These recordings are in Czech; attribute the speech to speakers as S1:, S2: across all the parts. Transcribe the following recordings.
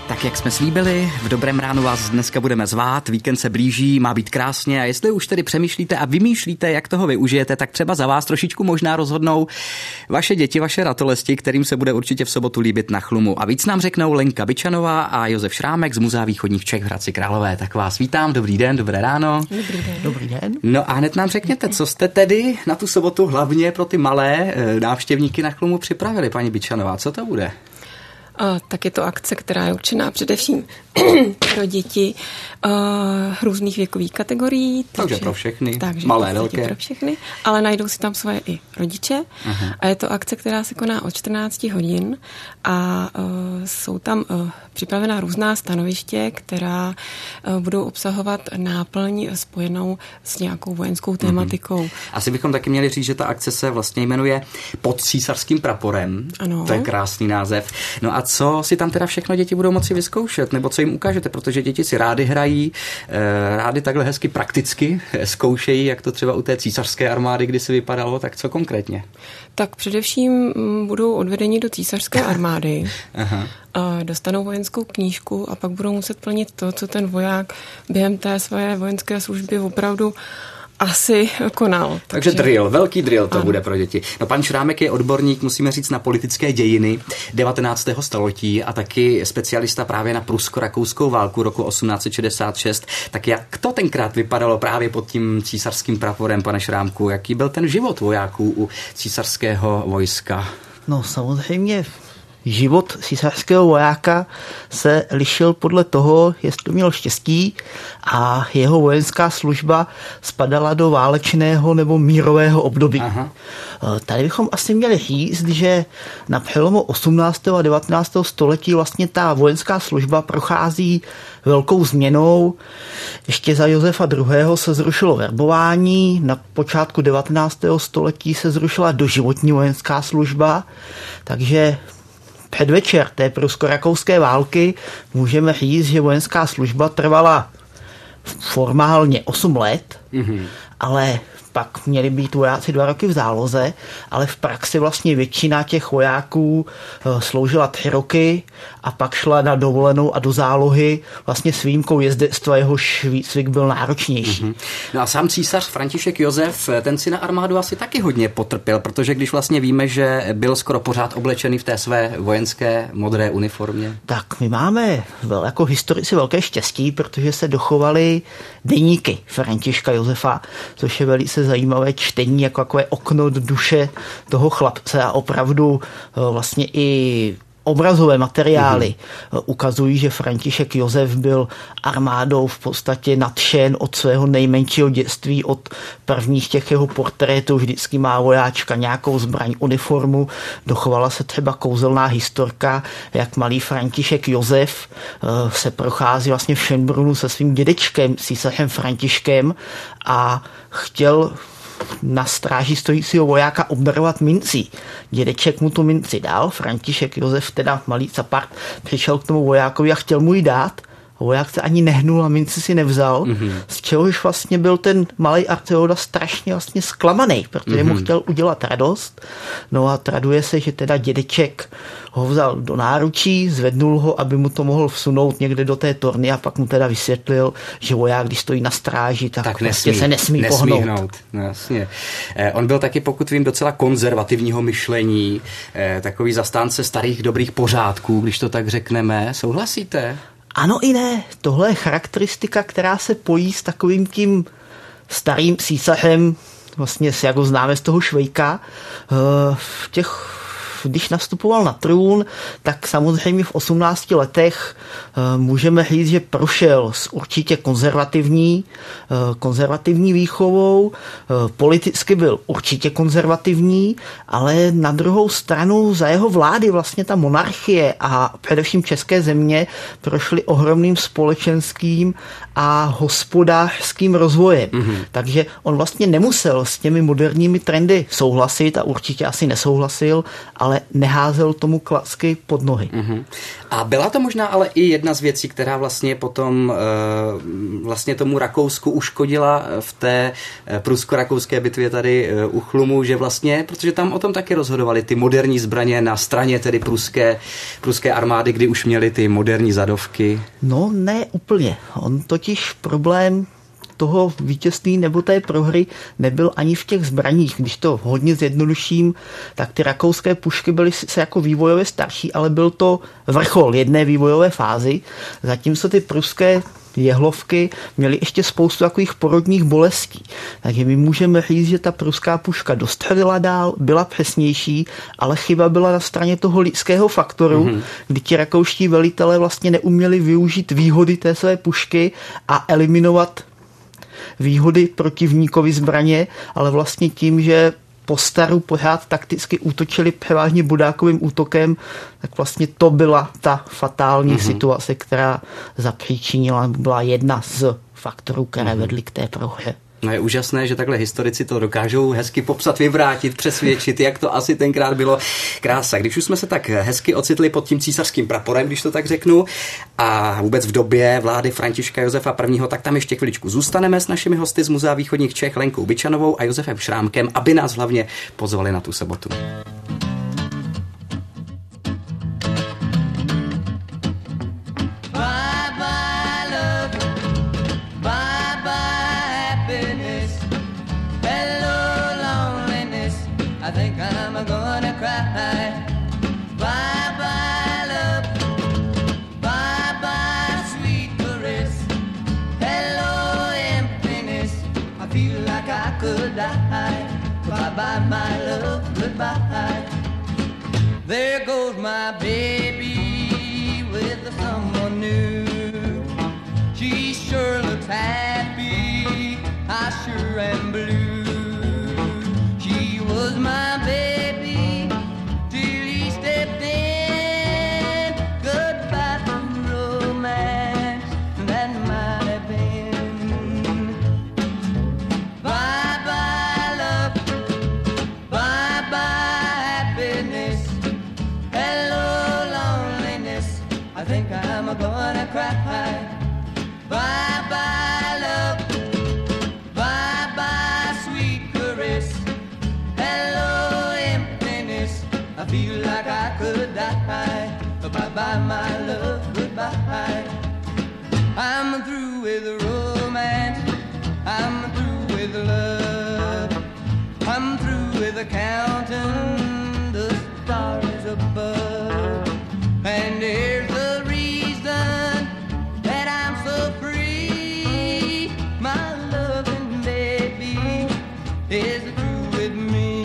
S1: Tak jak jsme slíbili, v dobrém ránu vás dneska budeme zvát, víkend se blíží, má být krásně a jestli už tedy přemýšlíte a vymýšlíte, jak toho využijete, tak třeba za vás trošičku možná rozhodnou vaše děti, vaše ratolesti, kterým se bude určitě v sobotu líbit na Chlumu. A víc nám řeknou Lenka Byčanová a Josef Šrámek z Muzea východních Čech v Hradci Králové. Tak vás vítám, dobrý den, dobré ráno.
S2: Dobrý den.
S3: Dobrý den.
S1: No a hned nám řekněte, co jste tedy na tu sobotu hlavně pro ty malé návštěvníky na Chlumu připravili, paní Byčanová, co to bude?
S2: Tak je to akce, která je určená především pro děti různých věkových kategorií.
S1: Takže pro všechny,
S2: takže
S1: malé, velké.
S2: Pro všechny, ale najdou si tam svoje i rodiče. Aha. A je to akce, která se koná od 14 hodin a jsou tam připravená různá stanoviště, která budou obsahovat náplň spojenou s nějakou vojenskou tématikou.
S1: Asi bychom taky měli říct, že ta akce se vlastně jmenuje Pod císařským praporem.
S2: Ano.
S1: To je krásný název. No a co si tam teda všechno děti budou moci vyzkoušet, nebo co jim ukážete, protože děti si rády hrají, rády takhle hezky prakticky zkoušejí, jak to třeba u té císařské armády kdysi vypadalo, tak co konkrétně?
S2: Tak především budou odvedeni do císařské armády,
S1: Aha.
S2: Dostanou vojenskou knížku a pak budou muset plnit to, co ten voják během té své vojenské služby opravdu asi konal.
S1: Takže drill, velký drill to bude pro děti. No pan Šrámek je odborník, musíme říct, na politické dějiny 19. století a taky specialista právě na prusko-rakouskou válku roku 1866. Tak jak to tenkrát vypadalo právě pod tím císařským praporem, pane Šrámku? Jaký byl ten život vojáků u císařského vojska?
S3: No samozřejmě život císařského vojáka se lišil podle toho, jestli měl štěstí a jeho vojenská služba spadala do válečného nebo mírového období. Aha. Tady bychom asi měli říct, že na přelomu 18. a 19. století vlastně ta vojenská služba prochází velkou změnou. Ještě za Josefa II. Se zrušilo verbování, na počátku 19. století se zrušila doživotní vojenská služba, takže předvečer té prusko-rakouské války můžeme říct, že vojenská služba trvala formálně 8 let, ale pak měli být vojáci 2 roky v záloze, ale v praxi vlastně většina těch vojáků sloužila 3 roky a pak šla na dovolenou a do zálohy vlastně s výjimkou jezdectva, jehož výcvik byl náročnější.
S1: No a sám císař František Josef, ten si na armádu asi taky hodně potrpěl, protože když vlastně víme, že byl skoro pořád oblečený v té své vojenské modré uniformě.
S3: Tak my máme jako historici velké štěstí, protože se dochovaly deníky Františka Josefa, což je velice zajímavé čtení, jako takové okno do duše toho chlapce a opravdu vlastně i obrazové materiály ukazují, že František Josef byl armádou v podstatě nadšen od svého nejmenšího dětství, od prvních těch jeho portrétů. Vždycky má vojáčka nějakou zbraň, uniformu. Dochovala se třeba kouzelná historka, jak malý František Josef se prochází vlastně v Schönbrunnu se svým dědečkem, císařem Františkem a chtěl na stráži stojícího vojáka obdarovat mincí. Dědeček mu tu minci dal, František Josef, teda malý capart, přišel k tomu vojákovi a chtěl mu ji dát. Voják se ani nehnul a minci si nevzal, z čehož vlastně byl ten malý Arteoda strašně vlastně zklamaný, protože mu chtěl udělat radost. No a traduje se, že teda dědeček ho vzal do náručí, zvednul ho, aby mu to mohl vsunout někde do té torny a pak mu teda vysvětlil, že voják, když stojí na stráži, tak vlastně se nesmí pohnout.
S1: No, jasně. On byl taky, pokud vím, docela konzervativního myšlení, takový zastánce starých dobrých pořádků, když to tak řekneme. Souhlasíte?
S3: Ano i ne. Tohle je charakteristika, která se pojí s takovým tím starým císařem, vlastně jak ho známe z toho Švejka. Když nastupoval na trůn, tak samozřejmě v 18 letech můžeme říct, že prošel s určitě konzervativní výchovou, politicky byl určitě konzervativní, ale na druhou stranu za jeho vlády vlastně ta monarchie a především české země prošly ohromným společenským a hospodářským rozvojem. Takže on vlastně nemusel s těmi moderními trendy souhlasit a určitě asi nesouhlasil, ale ale neházel tomu klacky pod nohy.
S1: A byla to možná ale i jedna z věcí, která vlastně potom vlastně tomu Rakousku uškodila v té prusko-rakouské bitvě tady u Chlumu, že vlastně, protože tam o tom taky rozhodovali ty moderní zbraně na straně tedy pruské armády, kdy už měli ty moderní zadovky.
S3: No ne úplně. On totiž problém toho vítězství nebo té prohry nebyl ani v těch zbraních. Když to hodně zjednoduším, tak ty rakouské pušky byly se jako vývojově starší, ale byl to vrchol jedné vývojové fázy. Zatímco ty pruské jehlovky měly ještě spoustu takových porodních bolestí. Takže my můžeme říct, že ta pruská puška dostřelila dál, byla přesnější, ale chyba byla na straně toho lidského faktoru, kdy ti rakouští velitelé vlastně neuměli využít výhody té své pušky a eliminovat výhody protivníkovi zbraně, ale vlastně tím, že po staru pořád takticky útočili převážně bodákovým útokem, tak vlastně to byla ta fatální situace, která zapříčinila, byla jedna z faktorů, které vedly k té prohře.
S1: No je úžasné, že takhle historici to dokážou hezky popsat, vyvrátit, přesvědčit, jak to asi tenkrát bylo krása. Když už jsme se tak hezky ocitli pod tím císařským praporem, když to tak řeknu, a vůbec v době vlády Františka Josefa I., tak tam ještě chviličku zůstaneme s našimi hosty z Muzea východních Čech, Lenkou Byčanovou a Josefem Šrámkem, aby nás hlavně pozvali na tu sobotu.
S4: Bye-bye, my love, goodbye. There goes my baby with someone new. She sure looks happy, I sure am blue. She was my baby till he stepped in. Goodbye to romance, that might have been. Bye-bye, love. I'm gonna cry. Bye-bye, love. Bye-bye, sweet caress. Hello, emptiness. I feel like I could die. Bye-bye, my love, goodbye. I'm through with romance. I'm through with love. I'm through with counting the stars above. And here's the reason that I'm so free. My loving baby is through with me.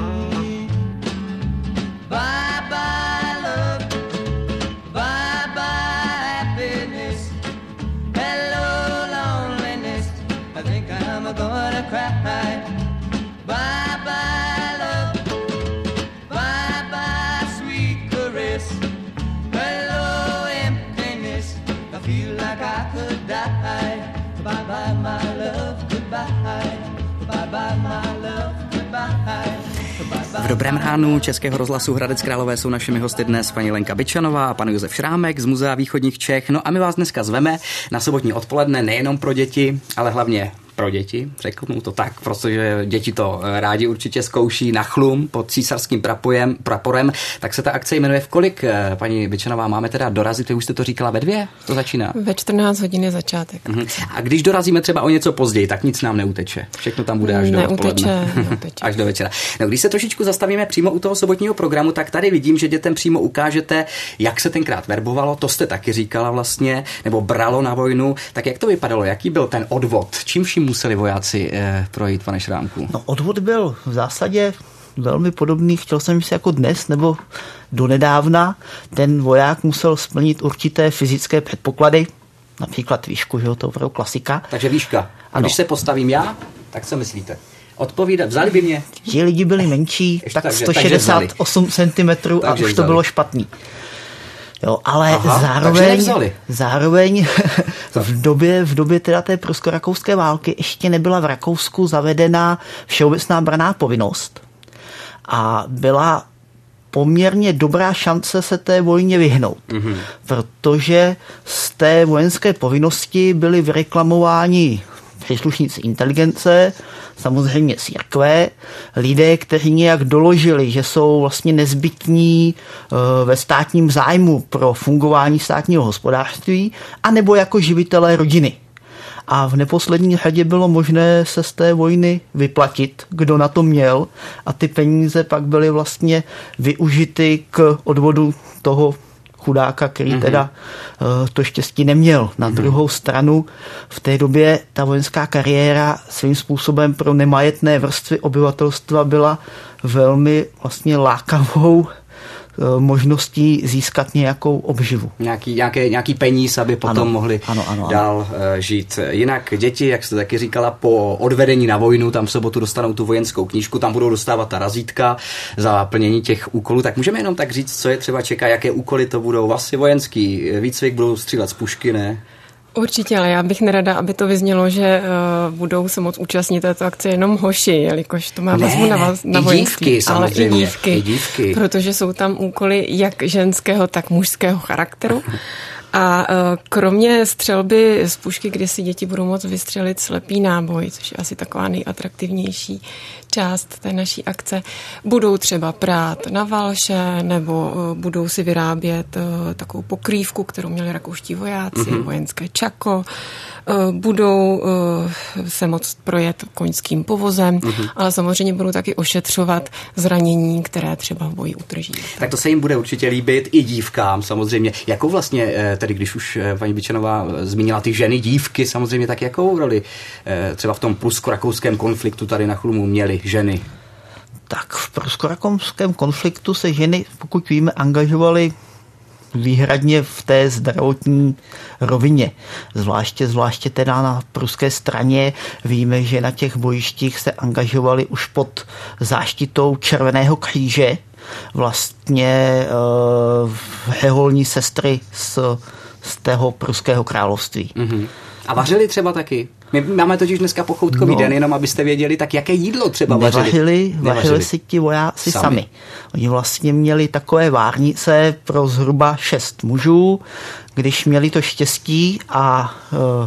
S4: Bye-bye, love. Bye-bye, happiness. Hello, loneliness. I think I'm gonna cry. Bye-bye, love. Bye-bye, sweet caress. Hello, emptiness. I feel like I could die. Bye-bye, my love, goodbye. Bye-bye, my love, goodbye.
S1: V Dobrém ránu Českého rozhlasu Hradec Králové jsou našimi hosty dnes paní Lenka Byčanová a pan Josef Šrámek z Muzea východních Čech. No a my vás dneska zveme na sobotní odpoledne nejenom pro děti, ale hlavně pro děti, řeknu to tak, protože děti to rádi určitě zkouší na Chlum pod císařským praporem, tak se ta akce jmenuje. V kolik, paní Byčanová, máme teda dorazit? Vy už jste to říkala ve 2? To začíná?
S2: Ve 14 hodin je začátek.
S1: A když dorazíme třeba o něco později, tak nic nám neuteče. Všechno tam bude až do odpoledne. Až do večera. No, když se trošičku zastavíme přímo u toho sobotního programu, tak tady vidím, že dětem přímo ukážete, jak se tenkrát verbovalo, to jste taky říkala vlastně, nebo bralo na vojnu. Tak jak to vypadalo? Jaký byl ten odvod? Čím vším museli vojáci projít, pane Šrámku?
S3: No, odvod byl v zásadě velmi podobný, chtěl jsem si jako dnes, nebo donedávna. Ten voják musel splnit určité fyzické předpoklady, například výšku, že to opravdu klasika.
S1: Takže výška. A když se postavím já, tak co myslíte? Odpovídat, vzali by mě?
S3: Ti lidi byli menší, tak 168 cm a už to bylo špatný. Jo, ale zároveň v době teda té prusko-rakouské války ještě nebyla v Rakousku zavedena všeobecná branná povinnost a byla poměrně dobrá šance se té vojně vyhnout, protože z té vojenské povinnosti byli vyreklamováni příslušníci inteligence, samozřejmě církve, lidé, kteří nějak doložili, že jsou vlastně nezbytní ve státním zájmu pro fungování státního hospodářství, anebo jako živitelé rodiny. A v neposlední řadě bylo možné se z té vojny vyplatit, kdo na to měl, a ty peníze pak byly vlastně využity k odvodu toho chudáka, který teda to štěstí neměl. Na druhou stranu v té době ta vojenská kariéra svým způsobem pro nemajetné vrstvy obyvatelstva byla velmi vlastně lákavou možností získat nějakou obživu.
S1: Nějaký peníz, aby potom mohli dál žít. Jinak děti, jak jste taky říkala, po odvedení na vojnu, tam v sobotu dostanou tu vojenskou knížku, tam budou dostávat ta razítka za plnění těch úkolů. Tak můžeme jenom tak říct, co je třeba čeká, jaké úkoly to budou. Vlastně vojenský výcvik, budou střílet z pušky, ne?
S2: Určitě, ale já bych nerada, aby to vyznělo, že budou se moc účastnit této akce jenom hoši, jelikož to má vazbu na vojenství, ale i dívky, protože jsou tam úkoly jak ženského, tak mužského charakteru. A kromě střelby z pušky, kde si děti budou moct vystřelit slepý náboj, což je asi taková nejatraktivnější část té naší akce, budou třeba prát na valše, nebo budou si vyrábět takovou pokrývku, kterou měli rakouští vojáci, vojenské čako, budou se moct projet koňským povozem, ale samozřejmě budou taky ošetřovat zranění, které třeba v boji utrží.
S1: Tak to se jim bude určitě líbit i dívkám samozřejmě. Jakou vlastně, tedy když už paní Byčanová zmínila ty ženy, dívky samozřejmě, tak jakou roli třeba v tom prusko-rakouském konfliktu tady na Chlumu měly ženy?
S3: Tak v prusko-rakouském konfliktu se ženy, pokud víme, angažovaly výhradně v té zdravotní rovině. Zvláště teda na pruské straně víme, že na těch bojištích se angažovali už pod záštitou Červeného kříže, vlastně řeholní sestry z toho pruského království.
S1: A vařili třeba taky? My máme totiž dneska pochoutkový den, jenom abyste věděli, tak jaké jídlo třeba vařili?
S3: Vařili si ti vojáci sami. Oni vlastně měli takové várnice pro zhruba 6 mužů, když měli to štěstí a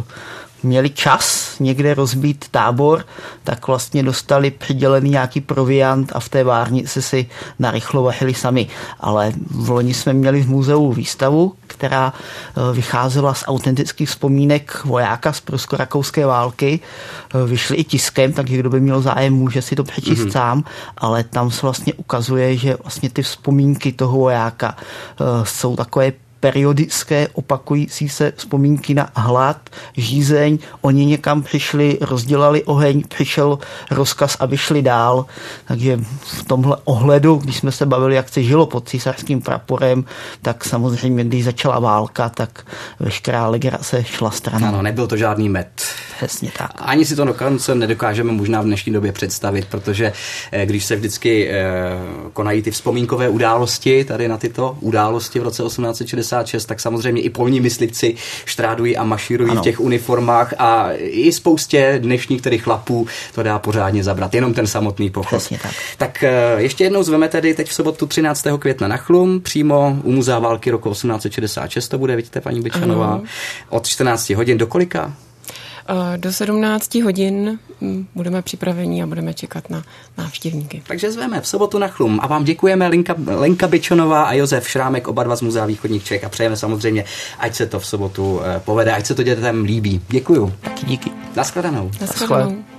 S3: měli čas někde rozbít tábor, tak vlastně dostali přidělený nějaký proviant a v té várnici si narychlo vařili sami. Ale v loni jsme měli v muzeu výstavu, která vycházela z autentických vzpomínek vojáka z prusko-rakouské války. Vyšly i tiskem, takže kdo by měl zájem, může si to přečíst sám, ale tam se vlastně ukazuje, že vlastně ty vzpomínky toho vojáka jsou takové periodické, opakující se vzpomínky na hlad, žízeň. Oni někam přišli, rozdělali oheň, přišel rozkaz a vyšli dál. Takže v tomhle ohledu, když jsme se bavili, jak se žilo pod císařským praporem, tak samozřejmě, když začala válka, tak veškerá legrace šla stranou.
S1: Ano, nebyl to žádný med.
S3: Přesně tak.
S1: Ani si to dokonce nedokážeme možná v dnešní době představit, protože když se vždycky konají ty vzpomínkové události, tady na tyto události v roce 1866, tak samozřejmě i polní myslivci štrádují a mašírují v těch uniformách a i spoustě dnešních tedy chlapů to dá pořádně zabrat, jenom ten samotný pochod.
S3: Přesně tak.
S1: Tak ještě jednou zveme tedy teď v sobotu 13. května na Chlum, přímo u Muzea války roku 1866 to bude, vidíte, paní Byčanová, od 14 hodin do kolika?
S2: Do 17 hodin budeme připraveni a budeme čekat na návštěvníky.
S1: Takže zveme v sobotu na Chlum a vám děkujeme Lenka Byčanová a Josef Šrámek, oba dva z Muzea východních Čech, a přejeme samozřejmě, ať se to v sobotu povede, ať se to dětem líbí. Děkuju.
S3: Taky díky.
S1: Naschledanou.
S2: Naschledanou.